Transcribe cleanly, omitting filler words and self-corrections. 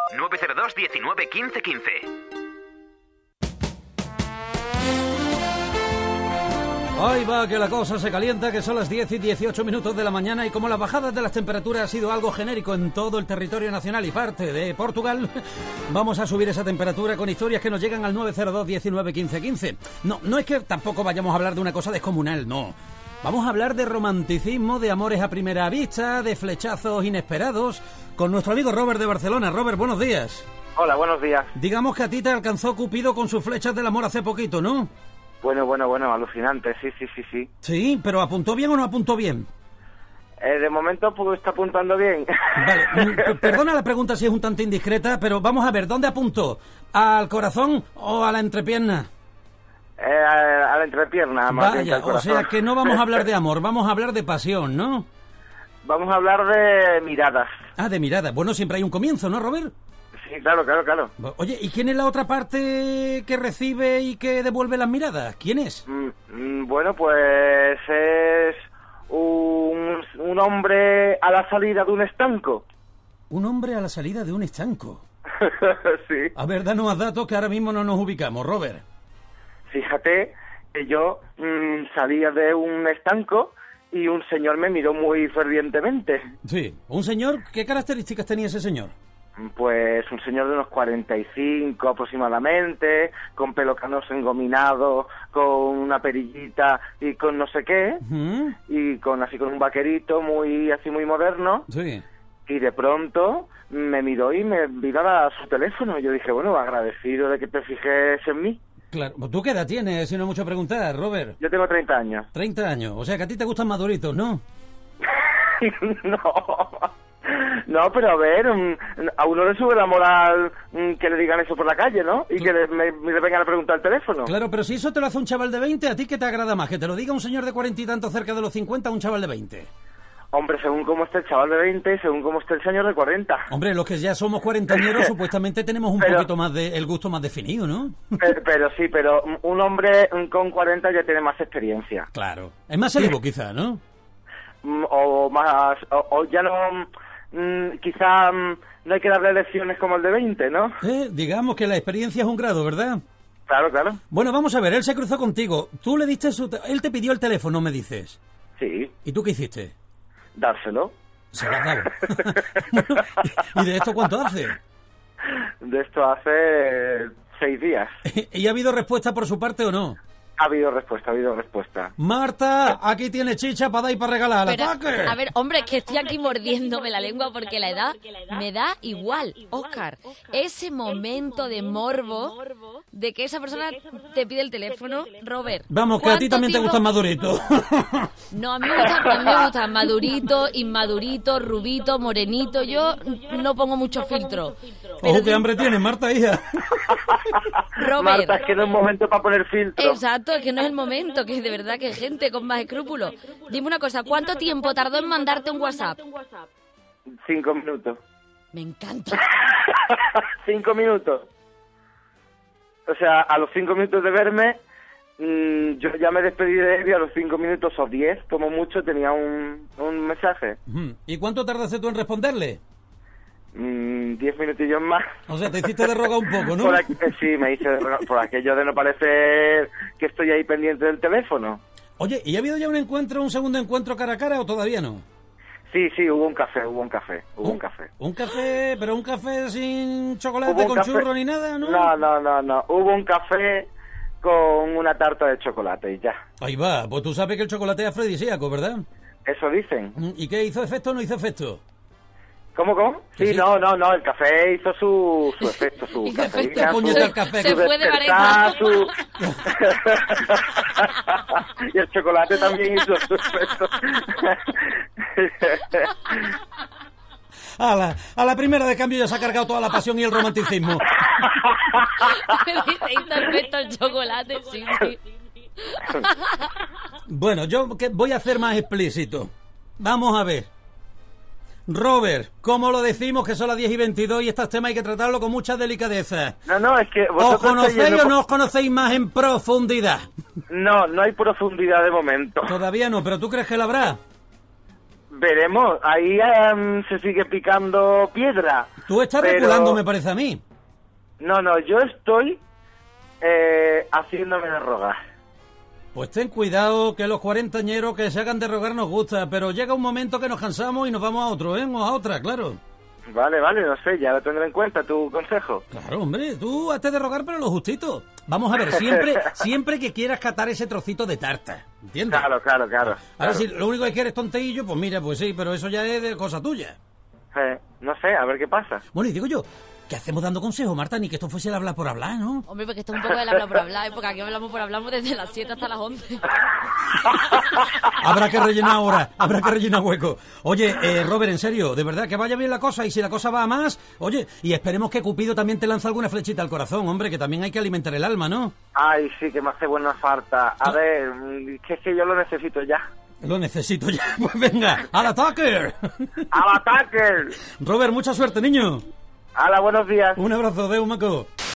902 19 15 15. Ahí va, que la cosa se calienta, que son las 10 y 18 minutos de la mañana y como la bajada de las temperaturas ha sido algo genérico en todo el territorio nacional y parte de Portugal, vamos a subir esa temperatura con historias que nos llegan al 902 19 15 15. No es que tampoco vayamos a hablar de una cosa descomunal, no. Vamos a hablar de romanticismo, de amores a primera vista, de flechazos inesperados, con nuestro amigo Robert de Barcelona. Robert, buenos días. Hola, buenos días. Digamos que a ti te alcanzó Cupido con sus flechas del amor hace poquito, ¿no? Bueno, alucinante, sí. Sí, pero ¿apuntó bien o no apuntó bien? De momento pues está apuntando bien. Vale, perdona la pregunta si es un tanto indiscreta, pero vamos a ver, ¿dónde apuntó? ¿Al corazón o a la entrepierna? A la entrepierna, más bien que Vaya, al corazón. o sea que no vamos a hablar de amor, vamos a hablar de pasión, ¿no? Vamos a hablar de miradas. Ah, de mirada. Bueno, siempre hay un comienzo, ¿no, Robert? Sí, claro. Oye, ¿y quién es la otra parte que recibe y que devuelve las miradas? ¿Quién es? Bueno, pues es un hombre a la salida de un estanco. Un hombre a la salida de un estanco. Sí. A ver, danos más datos que ahora mismo no nos ubicamos, Robert. Fíjate que yo salía de un estanco y un señor me miró muy fervientemente. Sí, un señor, ¿qué características tenía ese señor? Pues un señor de unos 45 aproximadamente, con pelo canoso engominado, con una perillita y con no sé qué, y con un vaquerito muy moderno. Sí. Y de pronto me miró y me vino a su teléfono. Yo dije, bueno, agradecido de que te fijes en mí. Claro, ¿tú qué edad tienes, si no es mucho preguntar, Robert? Yo tengo 30 años. 30 años, o sea que a ti te gustan maduritos, ¿no? No, pero a ver, a uno le sube la moral que le digan eso por la calle, ¿no? Y que me vengan a preguntar el teléfono. Claro, pero si eso te lo hace un chaval de 20, ¿a ti qué te agrada más? ¿Que te lo diga un señor de 40 y tantos cerca de los 50 o un chaval de 20? Hombre, según cómo esté el chaval de 20 y según cómo esté el señor de 40. Hombre, los que ya somos cuarentañeros supuestamente tenemos un poquito más el gusto más definido, ¿no? Pero un hombre con 40 ya tiene más experiencia. Claro. Es más selectivo quizá, ¿no? O ya no... quizá no hay que darle lecciones como el de 20, ¿no? Digamos que la experiencia es un grado, ¿verdad? Claro. Bueno, vamos a ver, él se cruzó contigo. Tú le diste él te pidió el teléfono, me dices. Sí. ¿Y tú qué hiciste? Dárselo. Se lo has dado. ¿Y de esto cuánto hace? De esto hace 6 días. ¿Y ha habido respuesta por su parte o no? Ha habido respuesta. Marta, aquí tiene chicha para dar y para regalar. Pero, ¡Ataque! a ver, hombre, que estoy aquí mordiéndome la lengua porque la edad me da igual. Óscar, ese momento de morbo de que esa persona te pide el teléfono, Robert. Vamos, que a ti también te gustan maduritos. No, a mí me gustan madurito, inmadurito, rubito, morenito. Yo no pongo mucho filtro. Ojo, qué hambre tienes, Marta, hija. Robert. Marta, es que no es momento para poner filtro. Exacto, es que no es el momento, que de verdad que hay gente con más escrúpulos. Dime una cosa, ¿cuánto tiempo tardó en mandarte un WhatsApp? 5 minutos. Me encanta. 5 minutos. O sea, a los 5 minutos de verme, yo ya me despedí de él y a los 5 minutos o 10, como mucho, tenía un mensaje. ¿Y cuánto tardaste tú en responderle? 10 minutillos más. O sea, te hiciste de rogar un poco, ¿no? Sí, me hice de rogar, por aquello de no parecer que estoy ahí pendiente del teléfono. Oye, ¿y ha habido ya un segundo encuentro cara a cara o todavía no? Sí, hubo un café. ¿Un café? ¿Pero un café sin chocolate, con churro ni nada, no? No. Hubo un café con una tarta de chocolate y ya. Ahí va, pues tú sabes que el chocolate es afrodisíaco, ¿verdad? Eso dicen. ¿Y qué, hizo efecto o no hizo efecto? ¿Cómo? Sí, no, el café hizo su efecto, su cafeína, se fue de vareta. Y el chocolate también hizo su efecto. A la primera de cambio ya se ha cargado toda la pasión y el romanticismo. Hizo efecto el chocolate, sí. Bueno, yo voy a ser más explícito. Vamos a ver. Robert, ¿cómo lo decimos que son las 10 y 22 y estos temas hay que tratarlo con mucha delicadeza? No, es que... ¿Os conocéis o no os conocéis más en profundidad? No hay profundidad de momento. Todavía no, pero ¿tú crees que la habrá? Veremos, ahí se sigue picando piedra. Tú estás reculando, me parece a mí. No, yo estoy haciéndome de rogar. Pues ten cuidado, que los cuarentañeros que se hagan de rogar nos gusta, pero llega un momento que nos cansamos y nos vamos a otro, o a otra, claro. Vale, no sé, ya lo tendré en cuenta, tu consejo. Claro, hombre, tú hazte de rogar, pero lo justito. Vamos a ver, siempre que quieras catar ese trocito de tarta, ¿entiendes? Claro. Ahora, si lo único que quieres es tonteillo, pues mira, pues sí, pero eso ya es de cosa tuya. No sé, a ver qué pasa. Bueno, y digo yo, ¿qué hacemos dando consejos, Marta? Ni que esto fuese el hablar por hablar, ¿no? Hombre, porque esto es un poco del hablar por hablar, porque aquí hablamos por hablar desde las 7 hasta las 11. Habrá que rellenar ahora, habrá que rellenar hueco. Oye, Robert, en serio, de verdad, que vaya bien la cosa, y si la cosa va a más, oye, y esperemos que Cupido también te lance alguna flechita al corazón, hombre, que también hay que alimentar el alma, ¿no? Ay, sí, que me hace buena falta. A ver, que es que yo lo necesito ya. Lo necesito ya, pues venga, ¡al ataque! ¡Al ataque! Robert, mucha suerte, niño. Hala, buenos días. Un abrazo, Deu, maco.